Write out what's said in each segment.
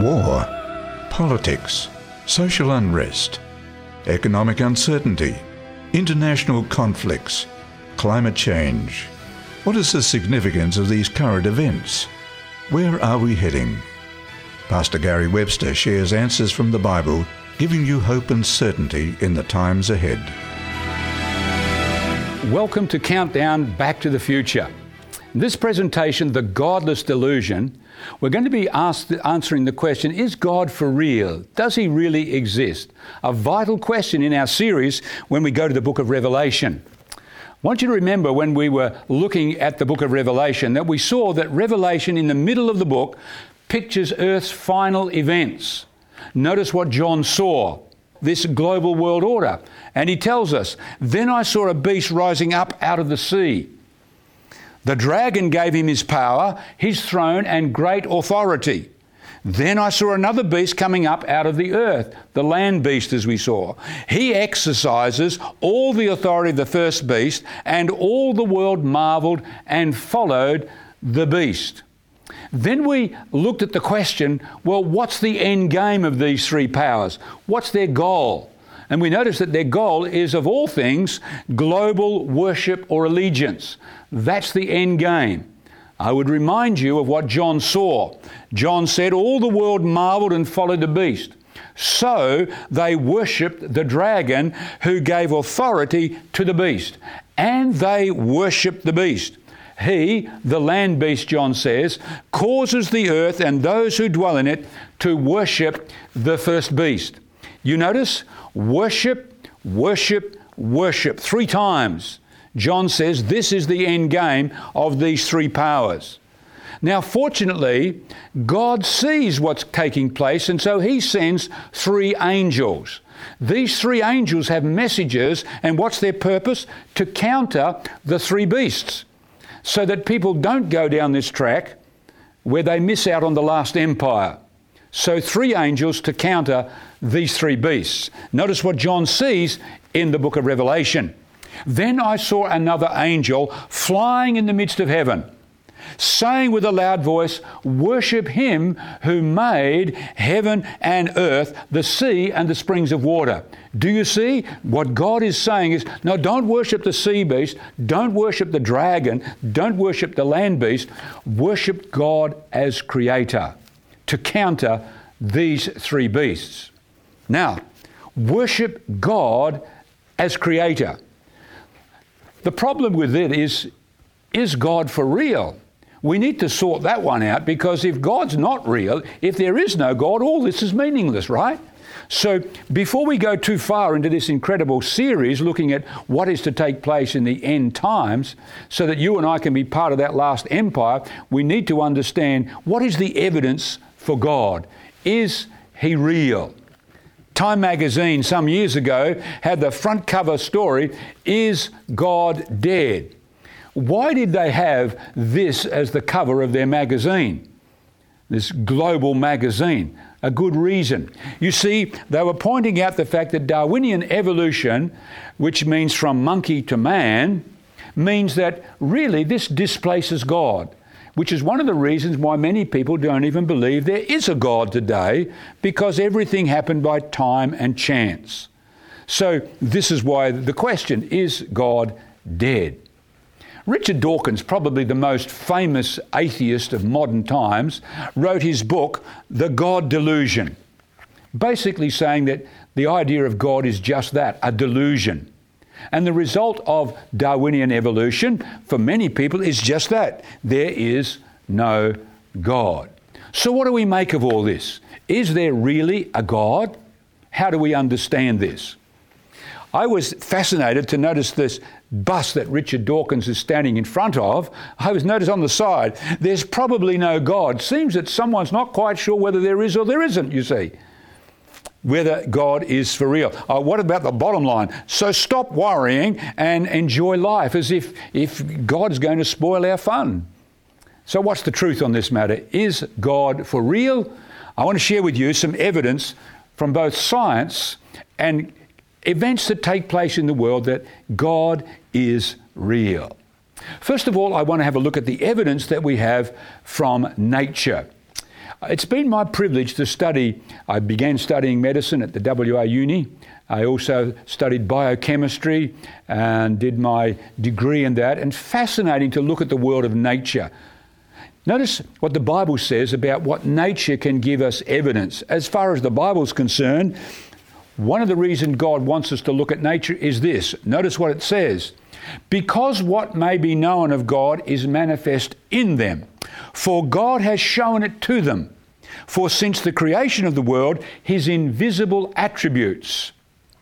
war, politics, social unrest, economic uncertainty, international conflicts, climate change. What is the significance of these current events? Where are we heading? Pastor Gary Webster shares answers from the Bible, giving you hope and certainty in the times ahead. Welcome to Countdown Back to the Future. In this presentation, The Godless Delusion, we're going to be answering the question, is God for real? Does he really exist? A vital question in our series when we go to the book of Revelation. I want you to remember when we were looking at the book of Revelation that we saw that Revelation in the middle of the book pictures Earth's final events. Notice what John saw, this global world order. And he tells us, "Then I saw a beast rising up out of the sea. The dragon gave him his power, his throne, and great authority. Then I saw another beast coming up out of the earth, the land beast as we saw. He exercises all the authority of the first beast, and all the world marveled and followed the beast." Then we looked at the question, well, what's the end game of these three powers? What's their goal? And we noticed that their goal is, of all things, global worship or allegiance. That's the end game. I would remind you of what John saw. John said, all the world marveled and followed the beast. So they worshipped the dragon who gave authority to the beast. And they worshipped the beast. He, the land beast, John says, causes the earth and those who dwell in it to worship the first beast. You notice, worship, worship, worship. 3 times. John says this is the end game of these three powers. Now, fortunately, God sees what's taking place, and so he sends 3 angels. These 3 angels have messages, and what's their purpose? To counter the 3 beasts, so that people don't go down this track where they miss out on the last empire. So 3 angels to counter these 3 beasts. Notice what John sees in the book of Revelation. Then I saw another angel flying in the midst of heaven, saying with a loud voice, "Worship him who made heaven and earth, the sea and the springs of water." Do you see? What God is saying is, no, don't worship the sea beast, don't worship the dragon, don't worship the land beast, worship God as creator to counter these 3 beasts. Now, worship God as creator. The problem with it is God for real? We need to sort that one out, because if God's not real, if there is no God, all this is meaningless, right? So before we go too far into this incredible series looking at what is to take place in the end times, so that you and I can be part of that last empire, we need to understand what is the evidence for God. Is he real? Time magazine some years ago had the front cover story, "Is God Dead?" Why did they have this as the cover of their magazine? This global magazine. A good reason. You see, they were pointing out the fact that Darwinian evolution, which means from monkey to man, means that really this displaces God, which is one of the reasons why many people don't even believe there is a God today, because everything happened by time and chance. So this is why the question, is God dead? Richard Dawkins, probably the most famous atheist of modern times, wrote his book, The God Delusion, basically saying that the idea of God is just that, a delusion. And the result of Darwinian evolution for many people is just that. There is no God. So what do we make of all this? Is there really a God? How do we understand this? I was fascinated to notice this bus that Richard Dawkins is standing in front of. I was noticed on the side, there's probably no God. Seems that someone's not quite sure whether there is or there isn't, you see. Whether God is for real. What about the bottom line? So stop worrying and enjoy life as if God's going to spoil our fun. So what's the truth on this matter? Is God for real? I want to share with you some evidence from both science and events that take place in the world that God is real. First of all, I want to have a look at the evidence that we have from nature. It's been my privilege to study. I began studying medicine at the WA Uni. I also studied biochemistry and did my degree in that. And fascinating to look at the world of nature. Notice what the Bible says about what nature can give us evidence. As far as the Bible's concerned, one of the reasons God wants us to look at nature is this. Notice what it says. Because what may be known of God is manifest in them, for God has shown it to them. For since the creation of the world, his invisible attributes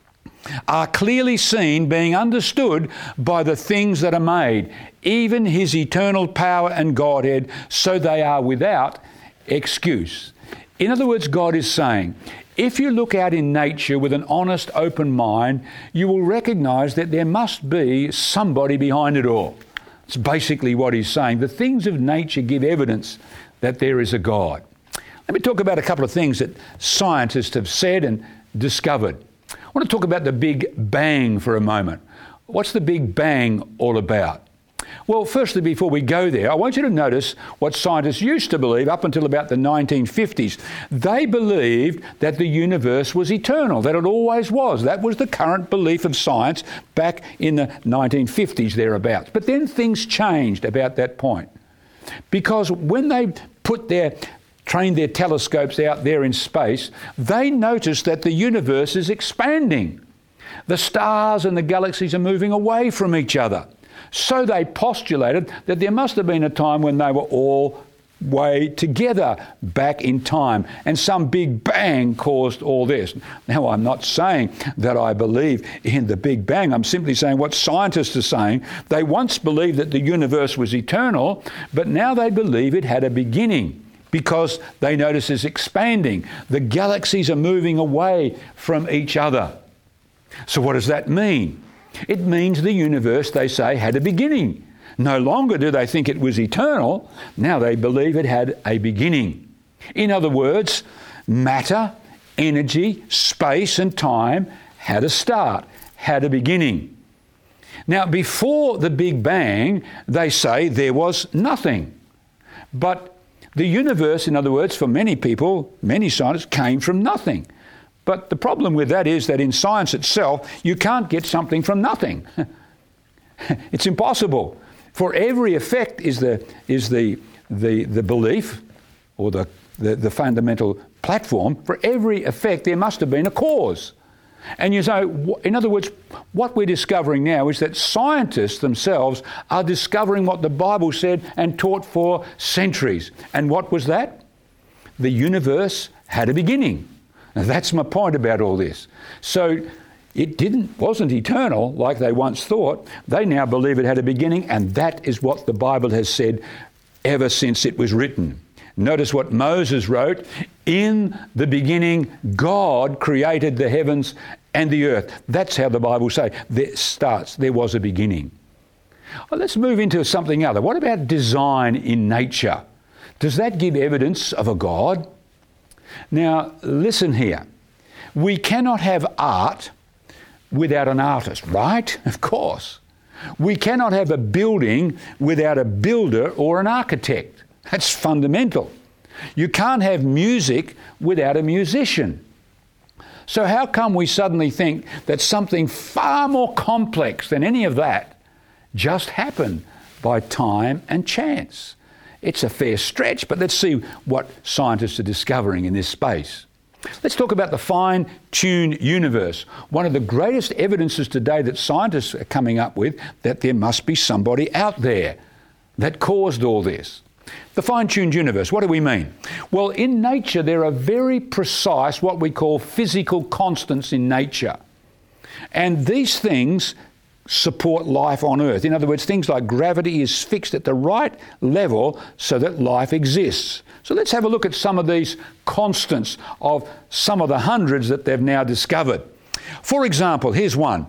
are clearly seen, being understood by the things that are made, even his eternal power and Godhead, so they are without excuse. In other words, God is saying, if you look out in nature with an honest, open mind, you will recognize that there must be somebody behind it all. It's basically what he's saying. The things of nature give evidence that there is a God. Let me talk about a couple of things that scientists have said and discovered. I want to talk about the Big Bang for a moment. What's the Big Bang all about? Well, firstly, before we go there, I want you to notice what scientists used to believe up until about the 1950s. They believed that the universe was eternal, that it always was. That was the current belief of science back in the 1950s, thereabouts. But then things changed about that point. Because when they trained their telescopes out there in space, they noticed that the universe is expanding. The stars and the galaxies are moving away from each other. So they postulated that there must have been a time when they were all way together back in time, and some big bang caused all this. Now, I'm not saying that I believe in the Big Bang. I'm simply saying what scientists are saying. They once believed that the universe was eternal, but now they believe it had a beginning because they notice it's expanding. The galaxies are moving away from each other. So what does that mean? It means the universe, they say, had a beginning. No longer do they think it was eternal. Now they believe it had a beginning. In other words, matter, energy, space and time had a start, had a beginning. Now, before the Big Bang, they say there was nothing. But the universe, in other words, for many people, many scientists, came from nothing. But the problem with that is that in science itself, you can't get something from nothing. It's impossible. For every effect is the belief or the fundamental platform. For every effect, there must have been a cause. And you know, in other words, what we're discovering now is that scientists themselves are discovering what the Bible said and taught for centuries. And what was that? The universe had a beginning. Now, that's my point about all this. So it wasn't eternal like they once thought. They now believe it had a beginning, and that is what the Bible has said ever since it was written. Notice what Moses wrote. In the beginning, God created the heavens and the earth. That's how the Bible says it starts. There was a beginning. Well, let's move into something other. What about design in nature? Does that give evidence of a God? Now, listen here. We cannot have art without an artist, right? Of course. We cannot have a building without a builder or an architect. That's fundamental. You can't have music without a musician. So how come we suddenly think that something far more complex than any of that just happened by time and chance? It's a fair stretch, but let's see what scientists are discovering in this space. Let's talk about the fine-tuned universe. One of the greatest evidences today that scientists are coming up with that there must be somebody out there that caused all this. The fine-tuned universe, what do we mean? Well, in nature there are very precise, what we call physical constants in nature. And these things support life on Earth. In other words, things like gravity is fixed at the right level so that life exists. So let's have a look at some of these constants of some of the hundreds that they've now discovered. For example, here's one.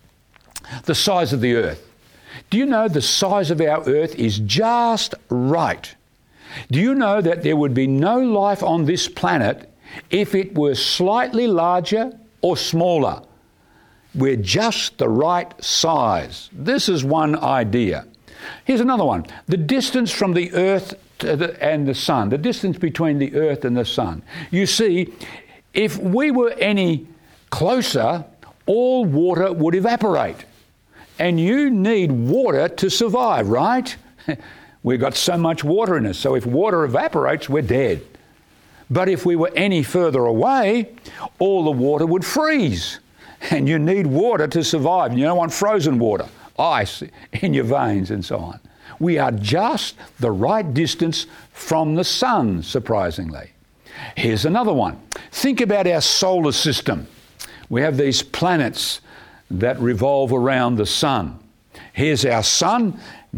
The size of the Earth. Do you know the size of our Earth is just right? Do you know that there would be no life on this planet if it were slightly larger or smaller? We're just the right size. This is one idea. Here's another one. The distance from the Earth and the Sun, the distance between the Earth and the Sun. You see, if we were any closer, all water would evaporate. And you need water to survive, right? We've got so much water in us, so if water evaporates, we're dead. But if we were any further away, all the water would freeze. And you need water to survive. You don't want frozen water, ice in your veins and so on. We are just the right distance from the sun, surprisingly. Here's another one. Think about our solar system. We have these planets that revolve around the sun. Here's our sun,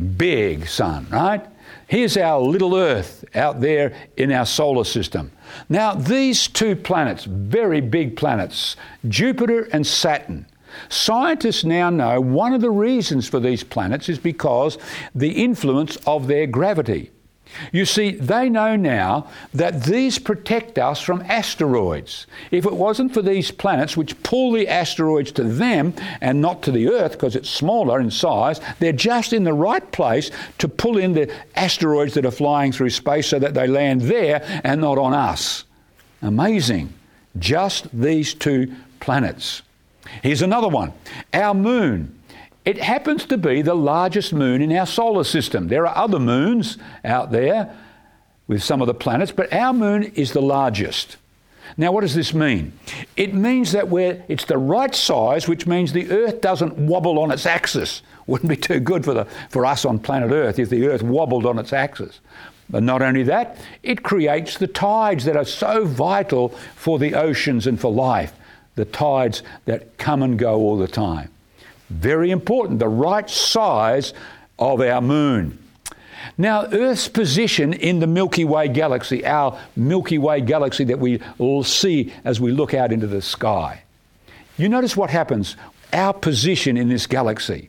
big sun, right? Here's our little Earth out there in our solar system. Now, these two planets, very big planets, Jupiter and Saturn, scientists now know one of the reasons for these planets is because the influence of their gravity. You see, they know now that these protect us from asteroids. If it wasn't for these planets, which pull the asteroids to them and not to the Earth because it's smaller in size, they're just in the right place to pull in the asteroids that are flying through space so that they land there and not on us. Amazing. Just these two planets. Here's another one. Our moon. It happens to be the largest moon in our solar system. There are other moons out there with some of the planets, but our moon is the largest. Now, what does this mean? It means that it's the right size, which means the Earth doesn't wobble on its axis. Wouldn't be too good for us on planet Earth if the Earth wobbled on its axis. But not only that, it creates the tides that are so vital for the oceans and for life, the tides that come and go all the time. Very important, the right size of our moon. Now, Earth's position in the Milky Way galaxy, our Milky Way galaxy that we all see as we look out into the sky. You notice what happens, our position in this galaxy.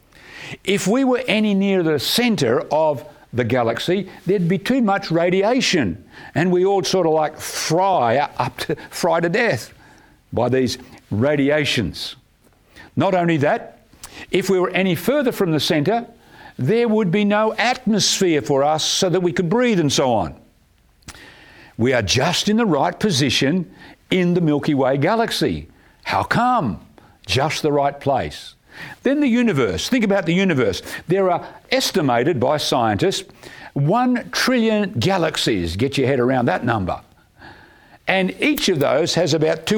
If we were any near the center of the galaxy, there'd be too much radiation, and we all sort of like fry to death by these radiations. Not only that, if we were any further from the centre, there would be no atmosphere for us so that we could breathe and so on. We are just in the right position in the Milky Way galaxy. How come? Just the right place. Then the universe. Think about the universe. There are estimated by scientists 1 trillion galaxies. Get your head around that number. And each of those has about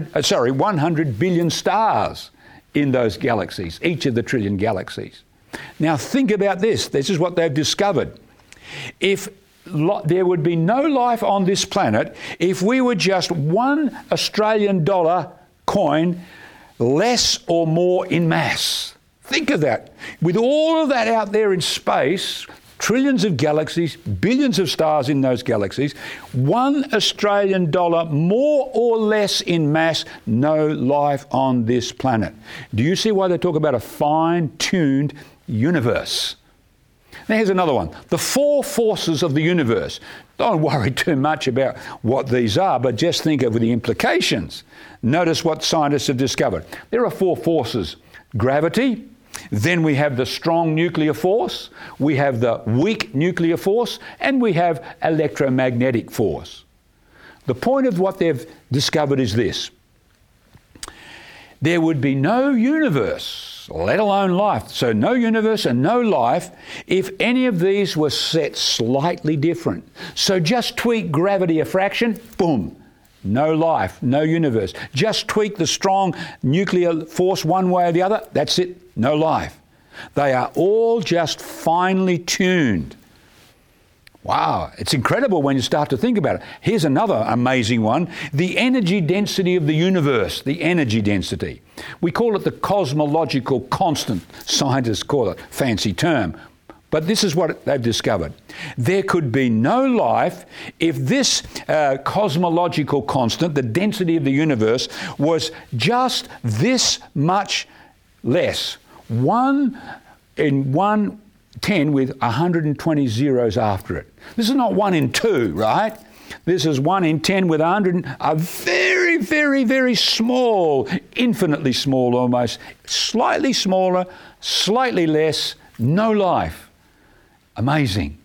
100 billion stars in those galaxies, each of the trillion galaxies. Now think about this. This is what they've discovered. If there would be no life on this planet if we were just $1 Australian coin less or more in mass. Think of that. With all of that out there in space, trillions of galaxies, billions of stars in those galaxies, $1 Australian more or less in mass, no life on this planet. Do you see why they talk about a fine-tuned universe? Now here's another one. The 4 forces of the universe. Don't worry too much about what these are, but just think of the implications. Notice what scientists have discovered. There are 4 forces. Gravity. Then we have the strong nuclear force, we have the weak nuclear force, and we have electromagnetic force. The point of what they've discovered is this. There would be no universe, let alone life, so no universe and no life, if any of these were set slightly different. So just tweak gravity a fraction, boom. No life, no universe. Just tweak the strong nuclear force one way or the other, that's it, no life. They are all just finely tuned. Wow, it's incredible when you start to think about it. Here's another amazing one. The energy density of the universe, the energy density. We call it the cosmological constant. Scientists call it, fancy term. But this is what they've discovered. There could be no life if this cosmological constant, the density of the universe, was just this much less. 1 in 110 with 120 zeros after it. This is not 1 in 2, right? This is 1 in 10 with 100, a very, very, very small, infinitely small almost, slightly smaller, slightly less, no life. Amazing.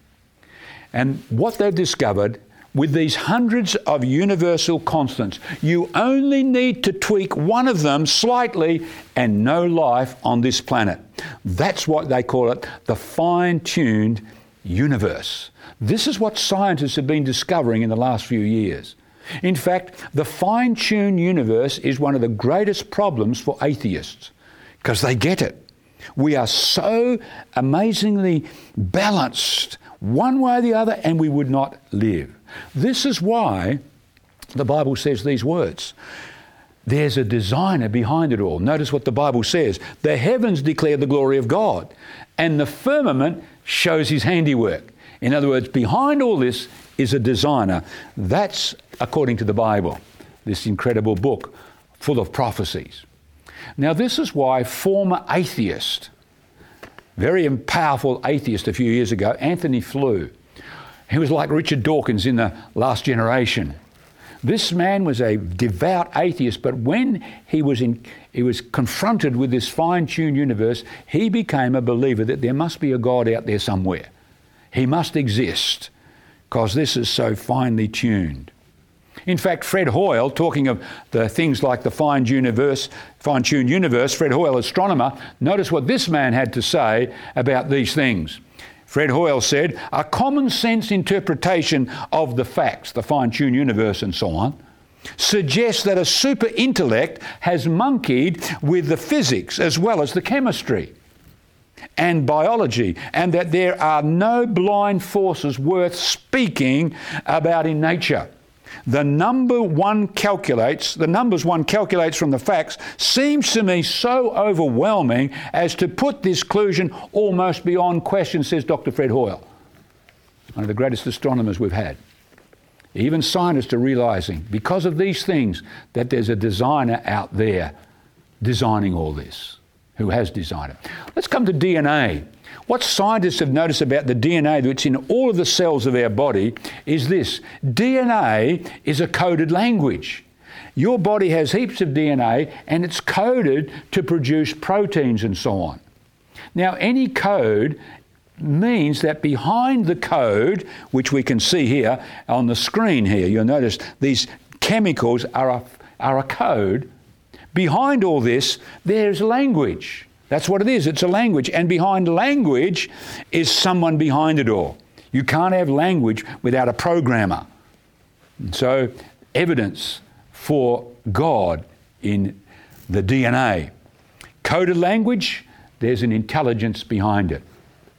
And what they've discovered with these hundreds of universal constants, you only need to tweak one of them slightly and no life on this planet. That's what they call it, the fine-tuned universe. This is what scientists have been discovering in the last few years. In fact, the fine-tuned universe is one of the greatest problems for atheists because they get it. We are so amazingly balanced one way or the other, and we would not live. This is why the Bible says these words. There's a designer behind it all. Notice what the Bible says. The heavens declare the glory of God, and the firmament shows his handiwork. In other words, behind all this is a designer. That's according to the Bible, this incredible book full of prophecies. Now, this is why former atheist, very powerful atheist a few years ago, Anthony Flew, he was like Richard Dawkins in the Last Generation. This man was a devout atheist, but when he was confronted with this fine-tuned universe, he became a believer that there must be a God out there somewhere. He must exist, because this is so finely tuned. In fact, Fred Hoyle, talking of the things like the fine-tuned universe, Fred Hoyle, astronomer, notice what this man had to say about these things. Fred Hoyle said, a common sense interpretation of the facts, the fine-tuned universe and so on, suggests that a super intellect has monkeyed with the physics as well as the chemistry and biology, and that there are no blind forces worth speaking about in nature. The numbers one calculates from the facts seems to me so overwhelming as to put this conclusion almost beyond question, says Dr. Fred Hoyle, one of the greatest astronomers we've had. Even scientists are realizing, because of these things, that there's a designer out there designing all this, who has designed it. Let's come to DNA. What scientists have noticed about the DNA that's in all of the cells of our body is this. DNA is a coded language. Your body has heaps of DNA and it's coded to produce proteins and so on. Now, any code means that behind the code, which we can see here on the screen here, you'll notice these chemicals are a code. Behind all this, there's language. That's what it is. It's a language. And behind language is someone behind it all. You can't have language without a programmer. And so, evidence for God in the DNA. Coded language, there's an intelligence behind it.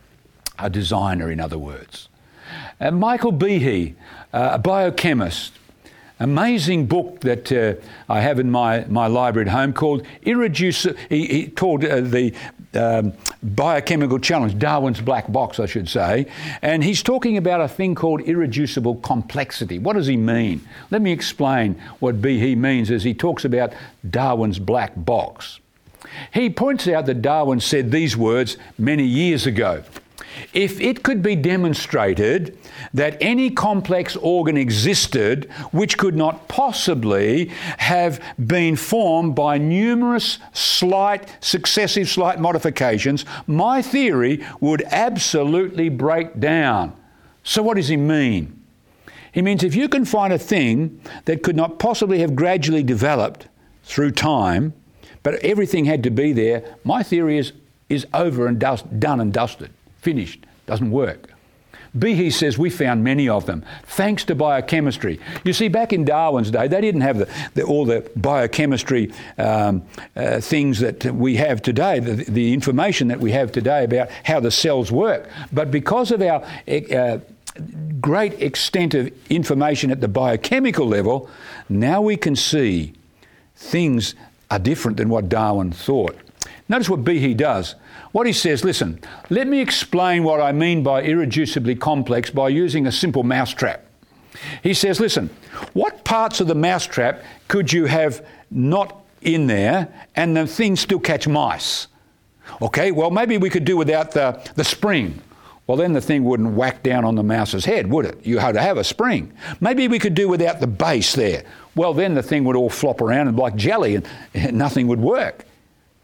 A designer, in other words. Michael Behe, a biochemist, amazing book that I have in my library at home called Irreducible. He called the Biochemical Challenge, Darwin's Black Box, I should say. And he's talking about a thing called irreducible complexity. What does he mean? Let me explain what Behe means as he talks about Darwin's Black Box. He points out that Darwin said these words many years ago. If it could be demonstrated that any complex organ existed which could not possibly have been formed by numerous successive slight modifications, my theory would absolutely break down. So what does he mean? He means if you can find a thing that could not possibly have gradually developed through time, but everything had to be there, my theory is over and done and dusted. Finished. Doesn't work. Behe says we found many of them, thanks to biochemistry. You see, back in Darwin's day, they didn't have all the biochemistry things that we have today, the information that we have today about how the cells work. But because of our great extent of information at the biochemical level, now we can see things are different than what Darwin thought. Notice what Behe does. What he says, listen, let me explain what I mean by irreducibly complex by using a simple mousetrap. He says, listen, what parts of the mousetrap could you have not in there and the thing still catch mice? Okay, well, maybe we could do without the spring. Well, then the thing wouldn't whack down on the mouse's head, would it? You had to have a spring. Maybe we could do without the base there. Well, then the thing would all flop around and like jelly and nothing would work.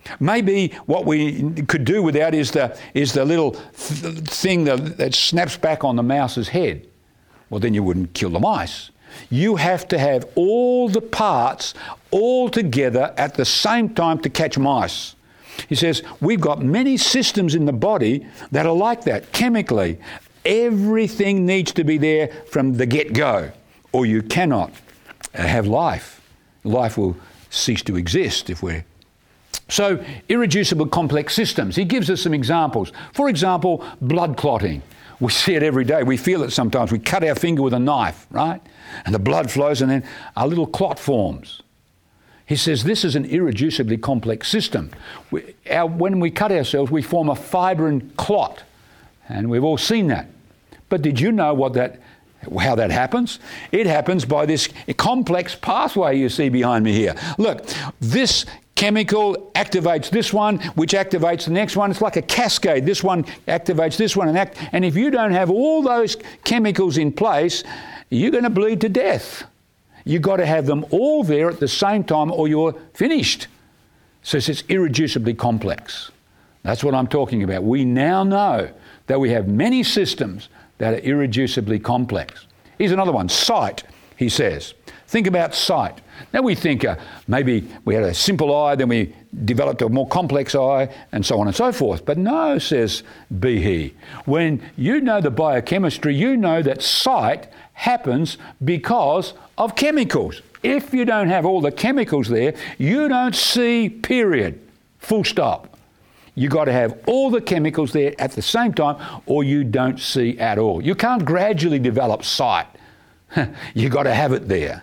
Maybe what we could do without is the little thing that snaps back on the mouse's head. Well, then you wouldn't kill the mice. You have to have all the parts all together at the same time to catch mice. He says, we've got many systems in the body that are like that, chemically. Everything needs to be there from the get-go, or you cannot have life. Life will cease to exist if we're... So, irreducible complex systems. He gives us some examples. For example, blood clotting. We see it every day. We feel it sometimes. We cut our finger with a knife, right? And the blood flows and then a little clot forms. He says this is an irreducibly complex system. When we cut ourselves, we form a fibrin clot. And we've all seen that. But did you know how that happens? It happens by this complex pathway you see behind me here. Look, this chemical activates this one, which activates the next one. It's like a cascade. This one activates this one. And if you don't have all those chemicals in place, you're going to bleed to death. You've got to have them all there at the same time or you're finished. So it's irreducibly complex. That's what I'm talking about. We now know that we have many systems that are irreducibly complex. Here's another one, sight, he says. Think about sight. Now we think maybe we had a simple eye, then we developed a more complex eye, and so on and so forth. But no, says Behe. When you know the biochemistry, you know that sight happens because of chemicals. If you don't have all the chemicals there, you don't see, period. Full stop. You've got to have all the chemicals there at the same time or you don't see at all. You can't gradually develop sight. You've got to have it there.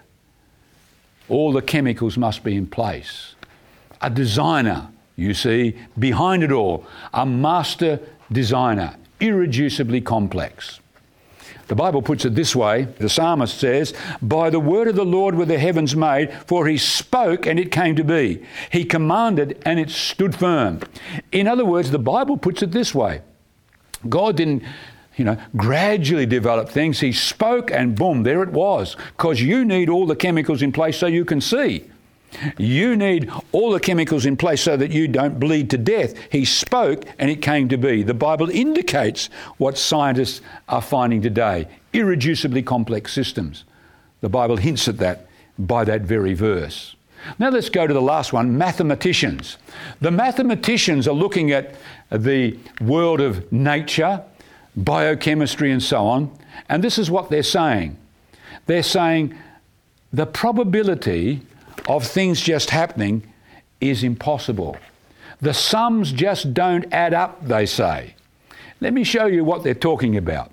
All the chemicals must be in place. A designer, you see, behind it all. A master designer, irreducibly complex. The Bible puts it this way. The psalmist says, by the word of the Lord were the heavens made, for he spoke and it came to be. He commanded and it stood firm. In other words, the Bible puts it this way. God didn't, gradually develop things. He spoke and boom, there it was. Because you need all the chemicals in place so you can see. You need all the chemicals in place so that you don't bleed to death. He spoke and it came to be. The Bible indicates what scientists are finding today. Irreducibly complex systems. The Bible hints at that by that very verse. Now let's go to the last one, mathematicians. The mathematicians are looking at the world of nature, biochemistry and so on, and this is what they're saying. They're saying the probability of things just happening is impossible. The sums just don't add up, they say. Let me show you what they're talking about.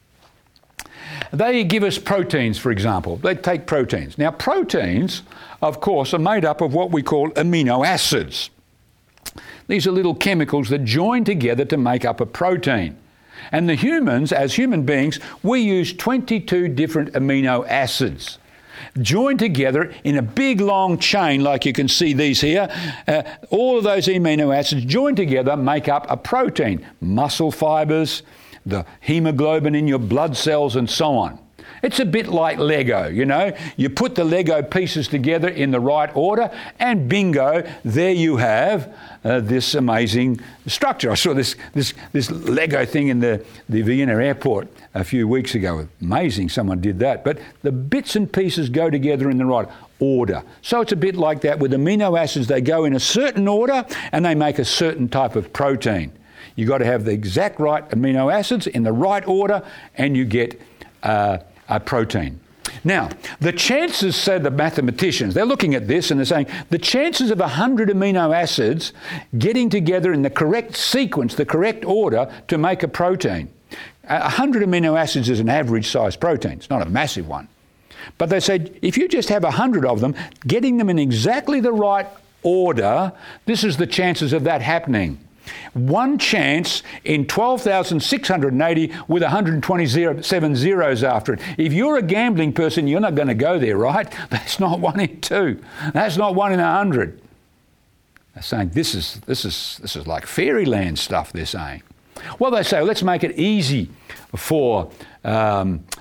They give us proteins, for example. They take proteins. Now, proteins, of course, are made up of what we call amino acids. These are little chemicals that join together to make up a protein. And the humans, as human beings, we use 22 different amino acids joined together in a big long chain like you can see these here. All of those amino acids joined together make up a protein. Muscle fibers, the hemoglobin in your blood cells and so on. It's a bit like Lego, You put the Lego pieces together in the right order and bingo, there you have this amazing structure. I saw this Lego thing in the Vienna airport a few weeks ago. Amazing, someone did that. But the bits and pieces go together in the right order. So it's a bit like that with amino acids. They go in a certain order and they make a certain type of protein. You've got to have the exact right amino acids in the right order and you get a protein. Now, the chances, say the mathematicians, they're looking at this and they're saying the chances of 100 amino acids getting together in the correct sequence, the correct order to make a protein. 100 amino acids is an average size protein. It's not a massive one. But they said if you just have 100 of them, getting them in exactly the right order, this is the chances of that happening. One chance in 12,680 with 127 zeros after it. If you're a gambling person, you're not going to go there, right? That's not 1 in 2. That's not 1 in 100. They're saying this is like fairyland stuff, they're saying. Well, they say, let's make it easy for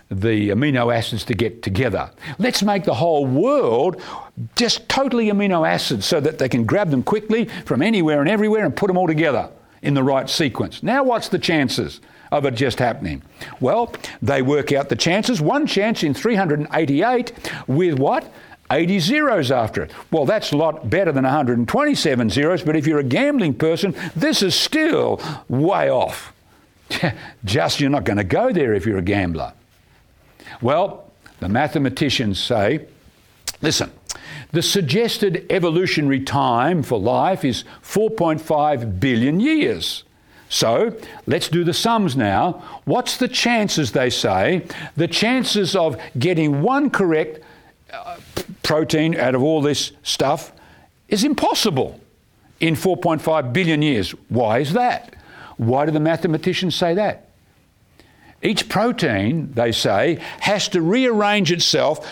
the amino acids to get together. Let's make the whole world just totally amino acids so that they can grab them quickly from anywhere and everywhere and put them all together in the right sequence. Now what's the chances of it just happening? Well, they work out the chances. One chance in 388 with what? 80 zeros after it. Well, that's a lot better than 127 zeros, but if you're a gambling person, this is still way off. Just you're not going to go there if you're a gambler. Well, the mathematicians say, listen, the suggested evolutionary time for life is 4.5 billion years. So let's do the sums now. What's the chances, they say? The chances of getting one correct protein out of all this stuff is impossible in 4.5 billion years. Why is that? Why do the mathematicians say that? Each protein, they say, has to rearrange itself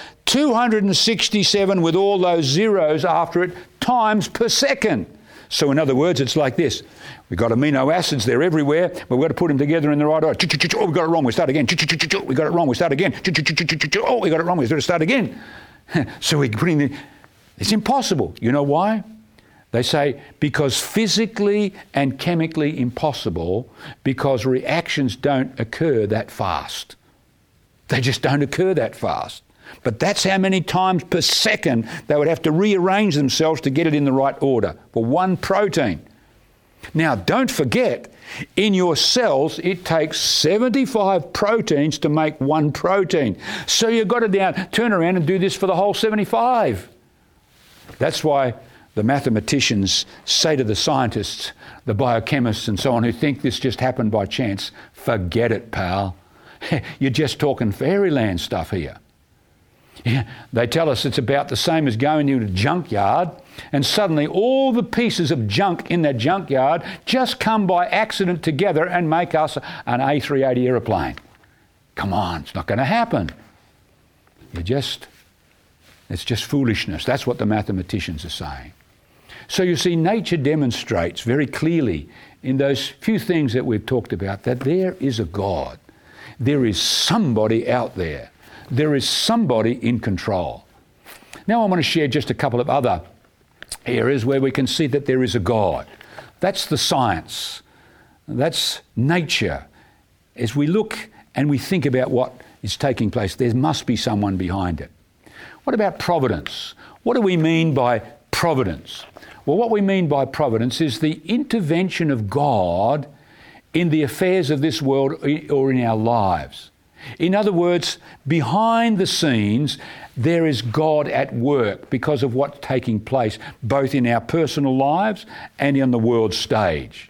267 with all those zeros after it times per second. So in other words, it's like this. We've got amino acids, they're everywhere, but we've got to put them together in the right order. Oh, we got it wrong, we start again. We got it wrong, we start again. Oh, we got it wrong, we start again. So we're putting the... It's impossible. You know why? They say because physically and chemically impossible, because reactions don't occur that fast. They just don't occur that fast. But that's how many times per second they would have to rearrange themselves to get it in the right order for one protein. Now, don't forget, in your cells, it takes 75 proteins to make one protein. So you've got to turn around and do this for the whole 75. That's why the mathematicians say to the scientists, the biochemists and so on, who think this just happened by chance, forget it, pal. You're just talking fairyland stuff here. Yeah, they tell us it's about the same as going into a junkyard and suddenly all the pieces of junk in that junkyard just come by accident together and make us an A380 aeroplane. Come on, it's not going to happen. It's just foolishness. That's what the mathematicians are saying. So you see, nature demonstrates very clearly in those few things that we've talked about that there is a God. There is somebody out there. There is somebody in control. Now I want to share just a couple of other areas where we can see that there is a God. That's the science. That's nature. As we look and we think about what is taking place, there must be someone behind it. What about providence? What do we mean by providence? Well, what we mean by providence is the intervention of God in the affairs of this world or in our lives. In other words, behind the scenes, there is God at work because of what's taking place, both in our personal lives and on the world stage.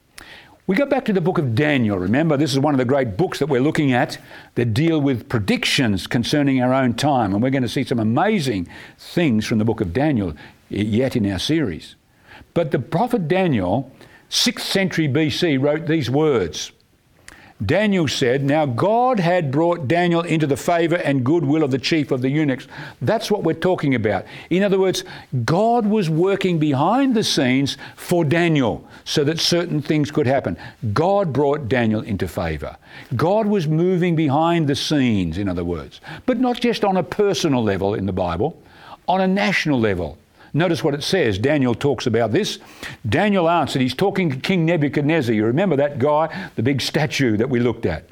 We go back to the book of Daniel. Remember, this is one of the great books that we're looking at that deal with predictions concerning our own time. And we're going to see some amazing things from the book of Daniel yet in our series. But the prophet Daniel, 6th century BC, wrote these words. Daniel said, now God had brought Daniel into the favour and goodwill of the chief of the eunuchs. That's what we're talking about. In other words, God was working behind the scenes for Daniel so that certain things could happen. God brought Daniel into favour. God was moving behind the scenes, in other words, but not just on a personal level in the Bible, on a national level. Notice what it says. Daniel talks about this. Daniel answered. He's talking to King Nebuchadnezzar. You remember that guy, the big statue that we looked at.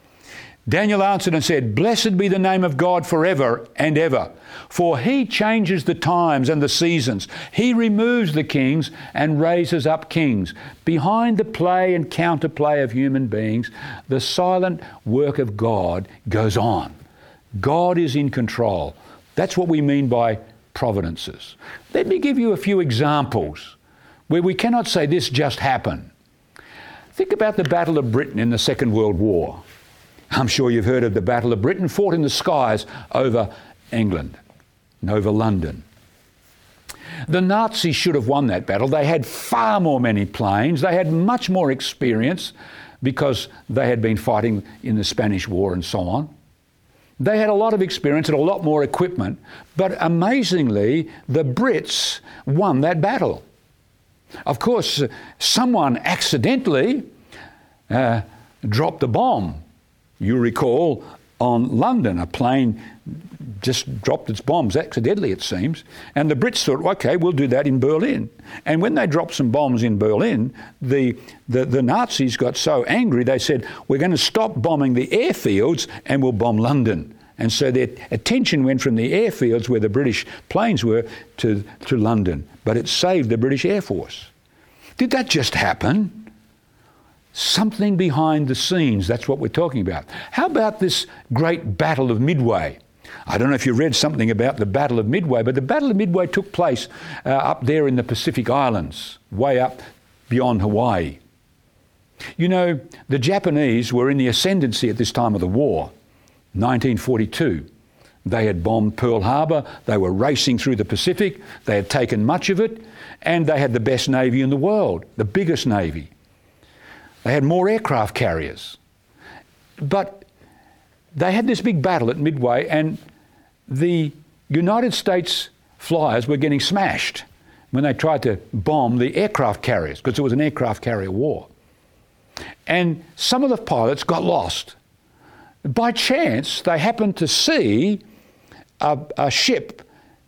Daniel answered and said, blessed be the name of God forever and ever, for he changes the times and the seasons. He removes the kings and raises up kings. Behind the play and counterplay of human beings, the silent work of God goes on. God is in control. That's what we mean by providences. Let me give you a few examples where we cannot say this just happened. Think about the Battle of Britain in the Second World War. I'm sure you've heard of the Battle of Britain, fought in the skies over England and over London. The Nazis should have won that battle. They had far more many planes. They had much more experience because they had been fighting in the Spanish War and so on. They had a lot of experience and a lot more equipment, but amazingly, the Brits won that battle. Of course, someone accidentally dropped the bomb. You recall on London. A plane just dropped its bombs accidentally, it seems, and the Brits thought, okay, we'll do that in Berlin. And when they dropped some bombs in Berlin, the Nazis got so angry, they said, we're going to stop bombing the airfields and we'll bomb London. And so their attention went from the airfields where the British planes were to London. But it saved the British Air Force. Did that just happen? Something behind the scenes, that's what we're talking about. How about this great Battle of Midway? I don't know if you read something about the Battle of Midway, but the Battle of Midway took place up there in the Pacific Islands, way up beyond Hawaii. You know, the Japanese were in the ascendancy at this time of the war, 1942. They had bombed Pearl Harbor, they were racing through the Pacific, they had taken much of it, and they had the best navy in the world, the biggest navy. They had more aircraft carriers. But they had this big battle at Midway, and the United States flyers were getting smashed when they tried to bomb the aircraft carriers, because it was an aircraft carrier war. And some of the pilots got lost. By chance, they happened to see a ship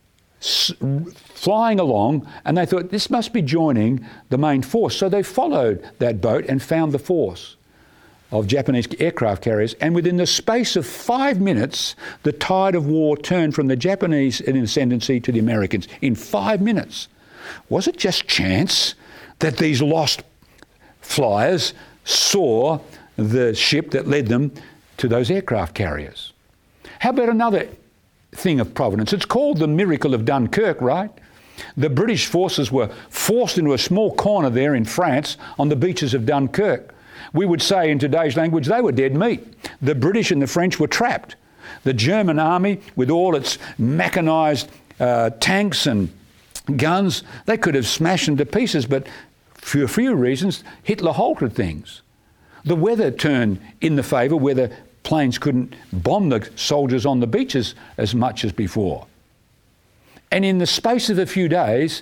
flying along, and they thought, this must be joining the main force. So they followed that boat and found the force of Japanese aircraft carriers, and within the space of 5 minutes, the tide of war turned from the Japanese in ascendancy to the Americans in 5 minutes. Was it just chance that these lost flyers saw the ship that led them to those aircraft carriers? How about another thing of providence? It's called the miracle of Dunkirk, right? The British forces were forced into a small corner there in France on the beaches of Dunkirk. We would say in today's language, they were dead meat. The British and the French were trapped. The German army, with all its mechanised tanks and guns, they could have smashed them to pieces, but for a few reasons, Hitler halted things. The weather turned in the favour where the planes couldn't bomb the soldiers on the beaches as much as before. And in the space of a few days,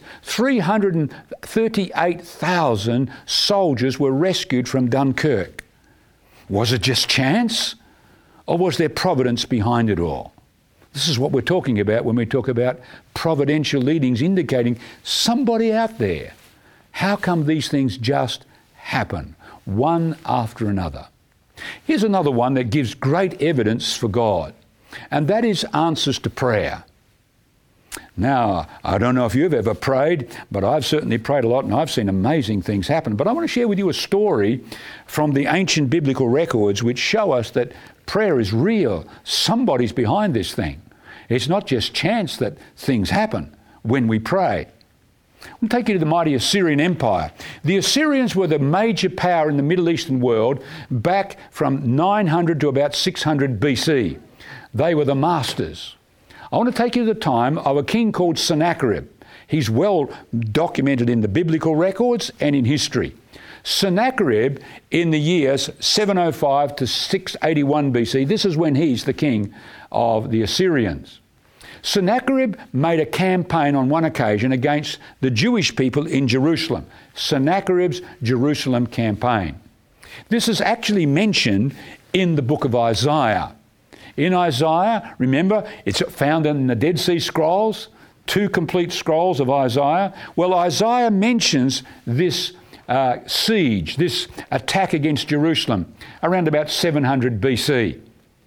338,000 soldiers were rescued from Dunkirk. Was it just chance? Or was there providence behind it all? This is what we're talking about when we talk about providential leadings, indicating somebody out there. How come these things just happen, one after another? Here's another one that gives great evidence for God, and that is answers to prayer. Now, I don't know if you've ever prayed, but I've certainly prayed a lot, and I've seen amazing things happen. But I want to share with you a story from the ancient biblical records which show us that prayer is real. Somebody's behind this thing. It's not just chance that things happen when we pray. I'll take you to the mighty Assyrian Empire. The Assyrians were the major power in the Middle Eastern world back from 900 to about 600 BC. They were the masters. I want to take you to the time of a king called Sennacherib. He's well documented in the biblical records and in history. Sennacherib, in the years 705 to 681 BC, this is when he's the king of the Assyrians. Sennacherib made a campaign on one occasion against the Jewish people in Jerusalem. Sennacherib's Jerusalem campaign. This is actually mentioned in the book of Isaiah. In Isaiah, remember, it's found in the Dead Sea Scrolls, 2 complete scrolls of Isaiah. Well, Isaiah mentions this siege, this attack against Jerusalem, around about 700 BC.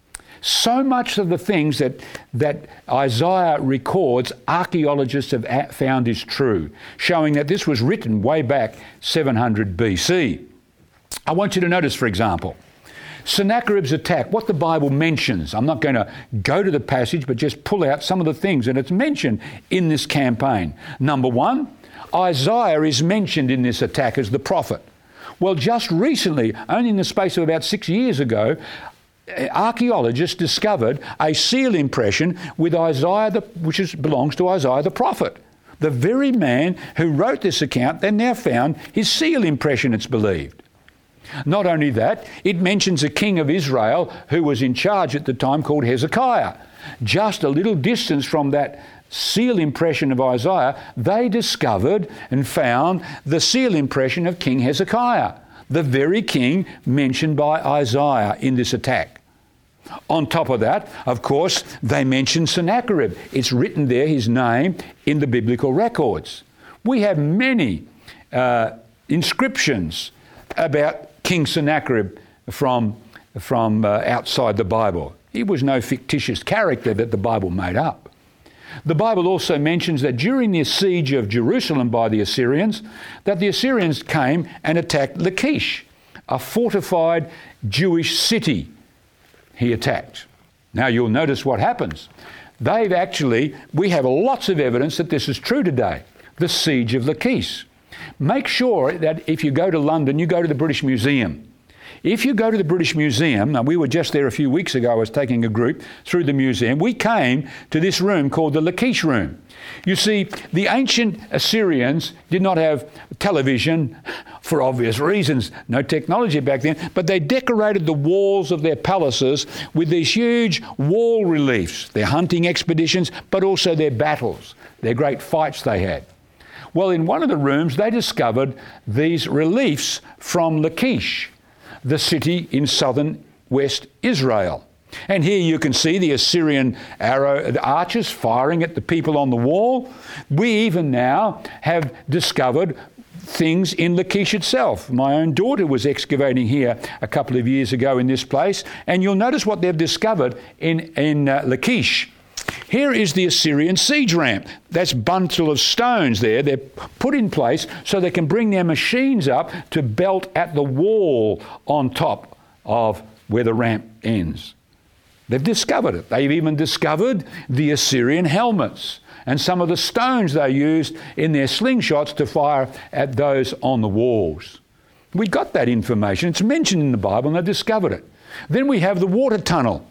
So much of the things that Isaiah records, archaeologists have found is true, showing that this was written way back 700 BC. I want you to notice, for example, Sennacherib's attack, what the Bible mentions. I'm not going to go to the passage, but just pull out some of the things that it's mentioned in this campaign. Number one, Isaiah is mentioned in this attack as the prophet. Well, just recently, only in the space of about 6 years ago, archaeologists discovered a seal impression with Isaiah, which belongs to Isaiah the prophet. The very man who wrote this account, they now found his seal impression, it's believed. Not only that, it mentions a king of Israel who was in charge at the time called Hezekiah. Just a little distance from that seal impression of Isaiah, they discovered and found the seal impression of King Hezekiah, the very king mentioned by Isaiah in this attack. On top of that, of course, they mention Sennacherib. It's written there, his name, in the biblical records. We have many inscriptions about King Sennacherib from outside the Bible. He was no fictitious character that the Bible made up. The Bible also mentions that during the siege of Jerusalem by the Assyrians, that the Assyrians came and attacked Lachish, a fortified Jewish city he attacked. Now you'll notice what happens. We have lots of evidence that this is true today. The siege of Lachish. Make sure that if you go to London, you go to the British Museum. If you go to the British Museum, now we were just there a few weeks ago, I was taking a group through the museum, we came to this room called the Lachish Room. You see, the ancient Assyrians did not have television for obvious reasons, no technology back then, but they decorated the walls of their palaces with these huge wall reliefs, their hunting expeditions, but also their battles, their great fights they had. Well, in one of the rooms, they discovered these reliefs from Lachish, the city in southern West Israel. And here you can see the Assyrian archers firing at the people on the wall. We even now have discovered things in Lachish itself. My own daughter was excavating here a couple of years ago in this place, and you'll notice what they've discovered in Lachish. Here is the Assyrian siege ramp. That's a bundle of stones there. They're put in place so they can bring their machines up to belt at the wall on top of where the ramp ends. They've discovered it. They've even discovered the Assyrian helmets and some of the stones they used in their slingshots to fire at those on the walls. We got that information. It's mentioned in the Bible and they discovered it. Then we have the water tunnel.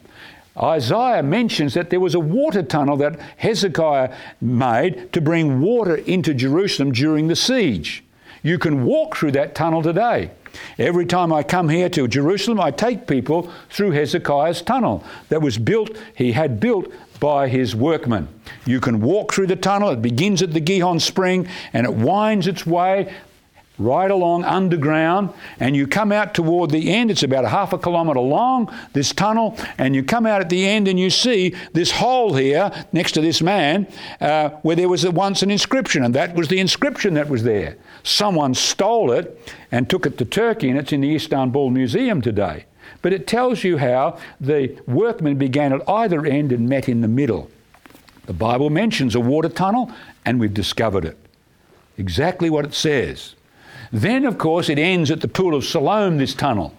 Isaiah mentions that there was a water tunnel that Hezekiah made to bring water into Jerusalem during the siege. You can walk through that tunnel today. Every time I come here to Jerusalem, I take people through Hezekiah's tunnel that was built, he had built by his workmen. You can walk through the tunnel. It begins at the Gihon Spring and it winds its way right along underground, and you come out toward the end. It's about 0.5 kilometre long, this tunnel, and you come out at the end and you see this hole here next to this man where there was once an inscription, and that was the inscription that was there. Someone stole it and took it to Turkey, and it's in the Istanbul Museum today. But it tells you how the workmen began at either end and met in the middle. The Bible mentions a water tunnel, and we've discovered it. Exactly what it says. Then, of course, it ends at the Pool of Siloam, this tunnel.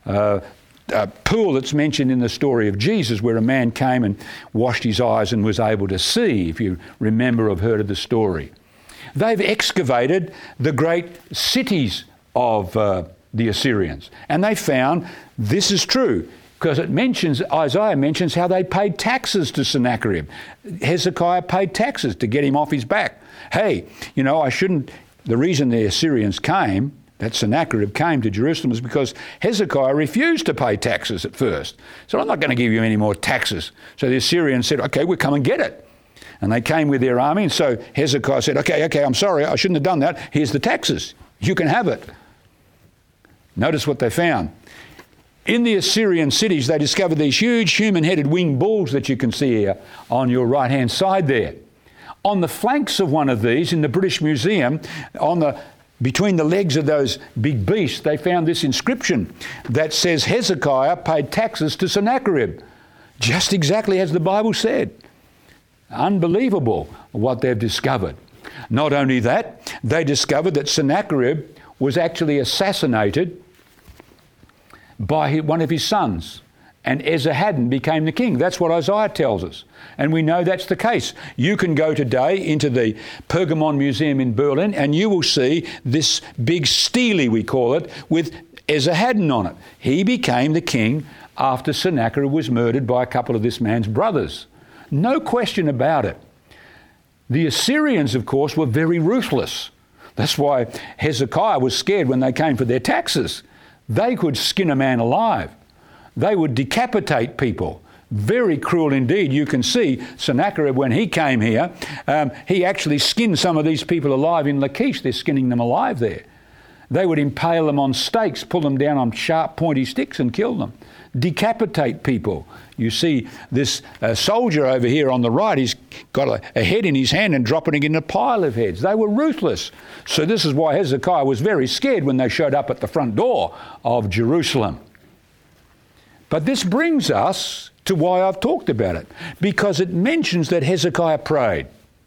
A pool that's mentioned in the story of Jesus, where a man came and washed his eyes and was able to see, if you remember or have heard of the story. They've excavated the great cities of the Assyrians, and they found this is true, because Isaiah mentions how they paid taxes to Sennacherib. Hezekiah paid taxes to get him off his back. Hey, the reason the Assyrians came, that Sennacherib came to Jerusalem, is because Hezekiah refused to pay taxes at first. So I'm not going to give you any more taxes. So the Assyrians said, okay, we'll come and get it. And they came with their army, and so Hezekiah said, okay, I'm sorry, I shouldn't have done that. Here's the taxes. You can have it. Notice what they found. In the Assyrian cities, they discovered these huge human-headed winged bulls that you can see here on your right-hand side there. On the flanks of one of these, in the British Museum, between the legs of those big beasts, they found this inscription that says Hezekiah paid taxes to Sennacherib, just exactly as the Bible said. Unbelievable what they've discovered. Not only that, they discovered that Sennacherib was actually assassinated by one of his sons, and Esarhaddon became the king. That's what Isaiah tells us. And we know that's the case. You can go today into the Pergamon Museum in Berlin and you will see this big stele, we call it, with Esarhaddon on it. He became the king after Sennacherib was murdered by a couple of this man's brothers. No question about it. The Assyrians, of course, were very ruthless. That's why Hezekiah was scared when they came for their taxes. They could skin a man alive. They would decapitate people. Very cruel indeed. You can see Sennacherib, when he came here, he actually skinned some of these people alive in Lachish. They're skinning them alive there. They would impale them on stakes, pull them down on sharp, pointy sticks and kill them. Decapitate people. You see this soldier over here on the right, he's got a head in his hand and dropping it in a pile of heads. They were ruthless. So this is why Hezekiah was very scared when they showed up at the front door of Jerusalem. But this brings us to why I've talked about it, because it mentions that Hezekiah prayed.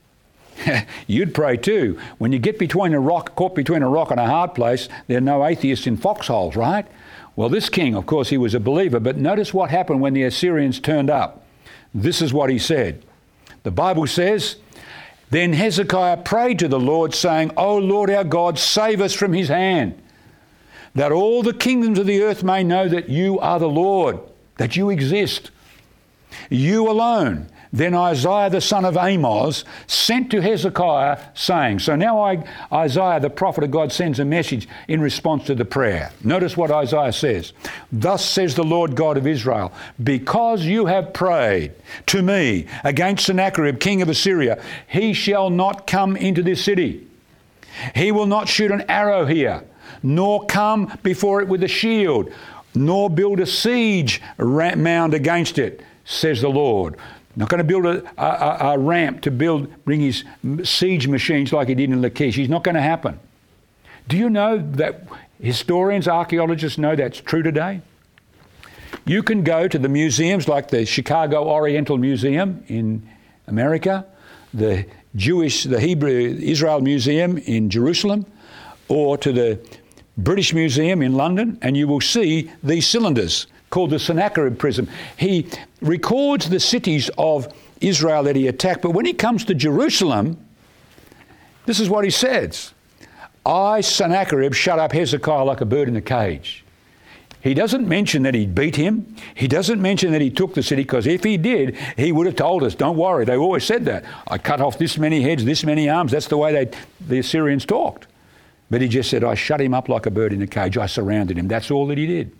You'd pray too. When you get caught between a rock and a hard place, there are no atheists in foxholes, right? Well, this king, of course, he was a believer, but notice what happened when the Assyrians turned up. This is what he said. The Bible says, "Then Hezekiah prayed to the Lord, saying, O Lord our God, save us from his hand, that all the kingdoms of the earth may know that you are the Lord, that you exist, you alone." Then Isaiah the son of Amoz sent to Hezekiah, saying, so now Isaiah the prophet of God sends a message in response to the prayer. Notice what Isaiah says. "Thus says the Lord God of Israel, because you have prayed to me against Sennacherib, king of Assyria, he shall not come into this city. He will not shoot an arrow here, nor come before it with a shield, nor build a siege mound against it, says the Lord." Not going to build a ramp to bring his siege machines like he did in Lachish. He's not going to happen. Do you know that historians, archaeologists know that's true today? You can go to the museums like the Chicago Oriental Museum in America, the Hebrew Israel Museum in Jerusalem, or to the British Museum in London, and you will see these cylinders called the Sennacherib prism. He records the cities of Israel that he attacked, but when he comes to Jerusalem, this is what he says. "I, Sennacherib, shut up Hezekiah like a bird in a cage." He doesn't mention that he beat him. He doesn't mention that he took the city, because if he did, he would have told us, don't worry. They always said that. I cut off this many heads, this many arms. That's the way the Assyrians talked. But he just said, I shut him up like a bird in a cage. I surrounded him. That's all that he did.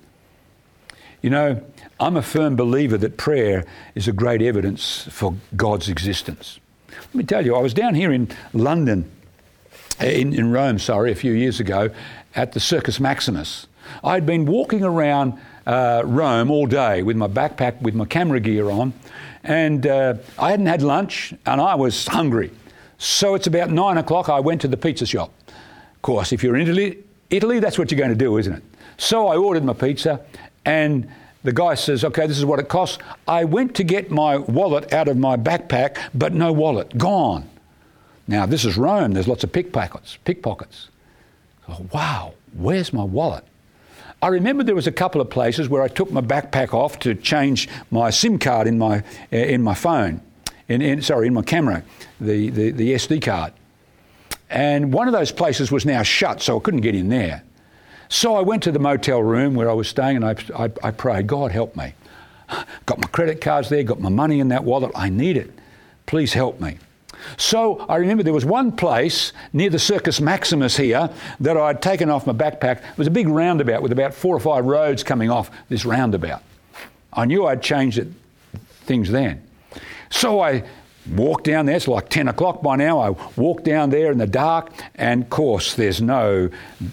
You know, I'm a firm believer that prayer is a great evidence for God's existence. Let me tell you, I was down here in London, in Rome, a few years ago, at the Circus Maximus. I'd been walking around Rome all day with my backpack, with my camera gear on, and I hadn't had lunch, and I was hungry. So it's about 9 o'clock, I went to the pizza shop. Of course, if you're in Italy, that's what you're going to do, isn't it? So I ordered my pizza, and the guy says, okay, this is what it costs. I went to get my wallet out of my backpack, but no wallet, gone. Now, this is Rome. There's lots of pickpockets. Oh, wow, where's my wallet? I remember there was a couple of places where I took my backpack off to change my SIM card in my phone, in my camera, the SD card. And one of those places was now shut, so I couldn't get in there. So I went to the motel room where I was staying, and I prayed, God, help me. Got my credit cards there, got my money in that wallet. I need it. Please help me. So I remember there was one place near the Circus Maximus here that I'd taken off my backpack. It was a big roundabout with about 4 or 5 roads coming off this roundabout. I knew I'd changed things then. So I walked down there. It's like 10 o'clock by now. I walked down there in the dark, and of course there's no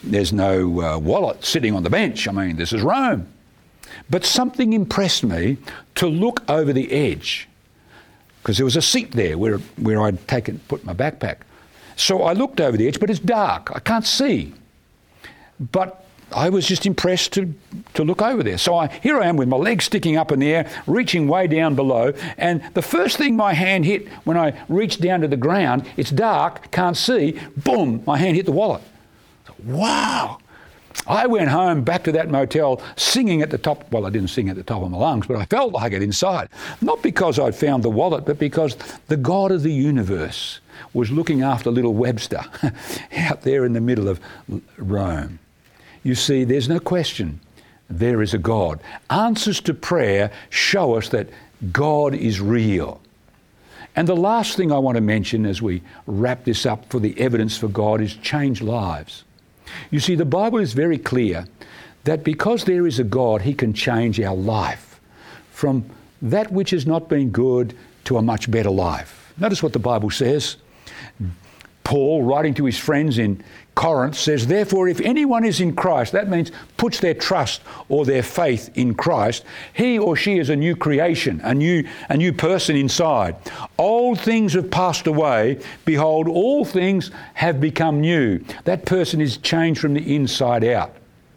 wallet sitting on the bench. I mean, this is Rome. But something impressed me to look over the edge, because there was a seat there where I'd put my backpack. So I looked over the edge, but it's dark. I can't see. But I was just impressed to look over there. So here I am with my legs sticking up in the air, reaching way down below, and the first thing my hand hit when I reached down to the ground, it's dark, can't see, boom, my hand hit the wallet. Wow! I went home, back to that motel, singing at the top. Well, I didn't sing at the top of my lungs, but I felt like it inside. Not because I'd found the wallet, but because the God of the universe was looking after little Webster out there in the middle of Rome. You see, there's no question there is a God. Answers to prayer show us that God is real. And the last thing I want to mention as we wrap this up for the evidence for God is change lives. You see, the Bible is very clear that because there is a God, he can change our life from that which has not been good to a much better life. Notice what the Bible says. Paul, writing to his friends in Corinth, says, therefore, if anyone is in Christ, that means puts their trust or their faith in Christ, he or she is a new creation, a new person inside. Old things have passed away. Behold, all things have become new. That person is changed from the inside out.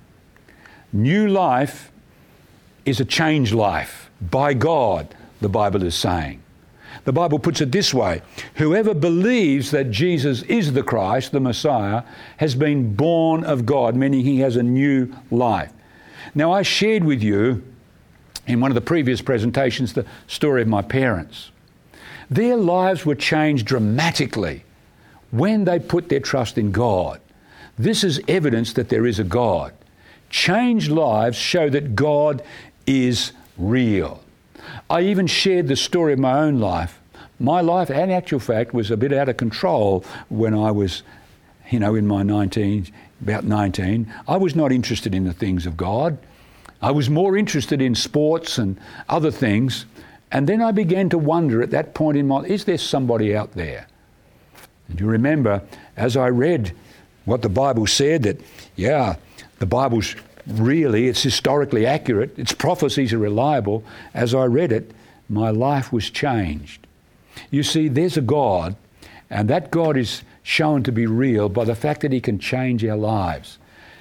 New life is a changed life by God, the Bible is saying. The Bible puts it this way: whoever believes that Jesus is the Christ, the Messiah, has been born of God, meaning he has a new life. Now, I shared with you in one of the previous presentations the story of my parents. Their lives were changed dramatically when they put their trust in God. This is evidence that there is a God. Changed lives show that God is real. I even shared the story of my own life. My life, in actual fact, was a bit out of control when I was, in my about 19. I was not interested in the things of God. I was more interested in sports and other things. And then I began to wonder at that point in my life, is there somebody out there? And you remember, as I read what the Bible said, that, the Bible's really, it's historically accurate, its prophecies are reliable. As I read it, my life was changed. You see, there's a God, and that God is shown to be real by the fact that he can change our lives.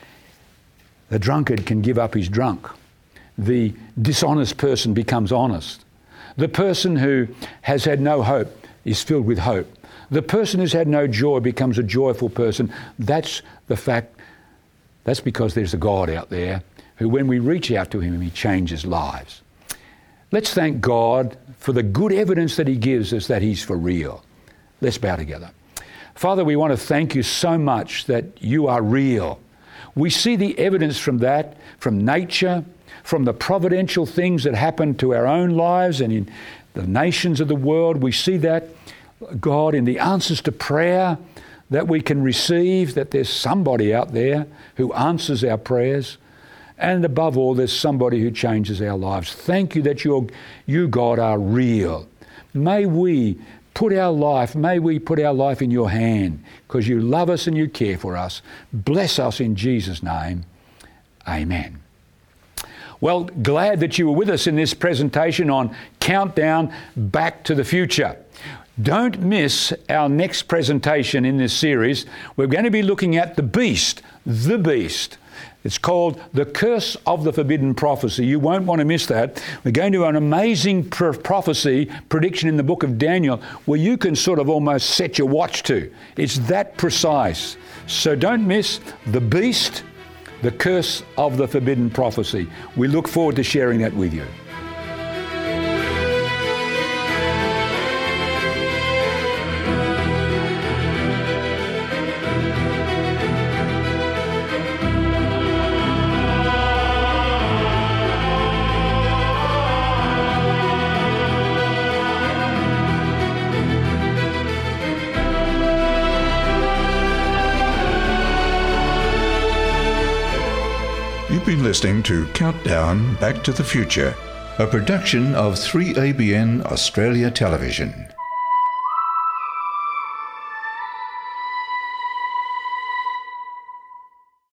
The drunkard can give up his drunk. The dishonest person becomes honest. The person who has had no hope is filled with hope. The person who's had no joy becomes a joyful person. That's the fact. That's because there's a God out there who, when we reach out to him, he changes lives. Let's thank God for the good evidence that he gives us that he's for real. Let's bow together. Father, we want to thank you so much that you are real. We see the evidence from that, from nature, from the providential things that happen to our own lives and in the nations of the world. We see that, God, in the answers to prayer that we can receive, that there's somebody out there who answers our prayers. And above all, there's somebody who changes our lives. Thank you that you, God, are real. May we put our life in your hand, because you love us and you care for us. Bless us in Jesus' name. Amen. Well, glad that you were with us in this presentation on Countdown Back to the Future. Don't miss our next presentation in this series. We're going to be looking at the beast. It's called The Curse of the Forbidden Prophecy. You won't want to miss that. We're going to an amazing prophecy prediction in the book of Daniel where you can sort of almost set your watch to. It's that precise. So don't miss The Beast, The Curse of the Forbidden Prophecy. We look forward to sharing that with you. You've been listening to Countdown Back to the Future, a production of 3ABN Australia Television.